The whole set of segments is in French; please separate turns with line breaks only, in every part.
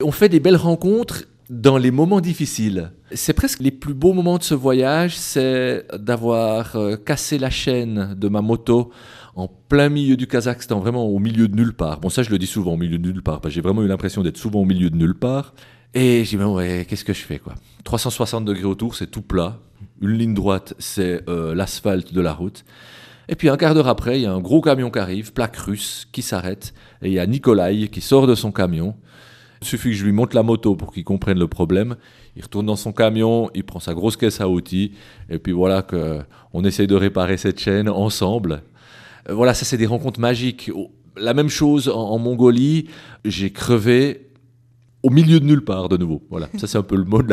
on fait des belles rencontres dans les moments difficiles. C'est presque les plus beaux moments de ce voyage, c'est d'avoir cassé la chaîne de ma moto en plein milieu du Kazakhstan, vraiment au milieu de nulle part. Bon, ça, je le dis souvent, au milieu de nulle part, parce que j'ai vraiment eu l'impression d'être souvent au milieu de nulle part. Et j'ai dit, ouais, qu'est-ce que je fais, quoi? 360 degrés autour, c'est tout plat. Une ligne droite, c'est l'asphalte de la route. Et puis un quart d'heure après, il y a un gros camion qui arrive, plaque russe, qui s'arrête. Et il y a Nikolai qui sort de son camion. Il suffit que je lui monte la moto pour qu'il comprenne le problème. Il retourne dans son camion, il prend sa grosse caisse à outils. Et puis voilà qu'on essaye de réparer cette chaîne ensemble. Voilà, ça c'est des rencontres magiques. La même chose en Mongolie, j'ai crevé au milieu de nulle part de nouveau. Voilà, ça c'est un peu le mot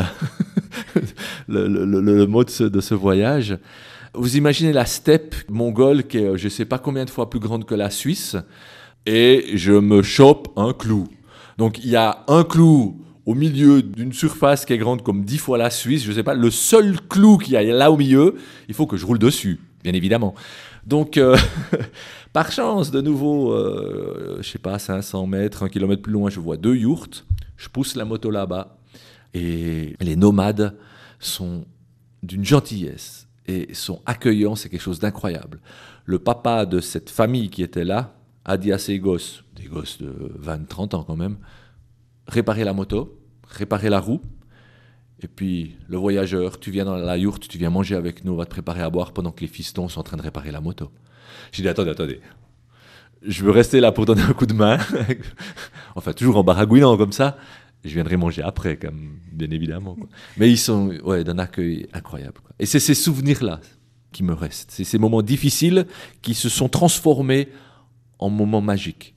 le mot de ce voyage. Vous imaginez la steppe mongole qui est je ne sais pas combien de fois plus grande que la Suisse et je me chope un clou. Donc il y a un clou au milieu d'une surface qui est grande comme 10 fois la Suisse, je ne sais pas, le seul clou qu'il y a là au milieu, il faut que je roule dessus, bien évidemment. Donc par chance, de nouveau, je ne sais pas, 500 mètres, 1 kilomètre plus loin, je vois 2 yourtes, je pousse la moto là-bas et les nomades sont d'une gentillesse et sont accueillants, c'est quelque chose d'incroyable. Le papa de cette famille qui était là a dit à ses gosses, des gosses de 20-30 ans quand même, réparer la moto, réparer la roue, et puis le voyageur, tu viens dans la yourte, tu viens manger avec nous, on va te préparer à boire pendant que les fistons sont en train de réparer la moto. J'ai dit, attendez, je veux rester là pour donner un coup de main, enfin toujours en baragouinant comme ça, je viendrai manger après, comme, bien évidemment. Quoi. Mais ils sont d'un accueil incroyable. Quoi. Et c'est ces souvenirs-là qui me restent. C'est ces moments difficiles qui se sont transformés en moments magiques.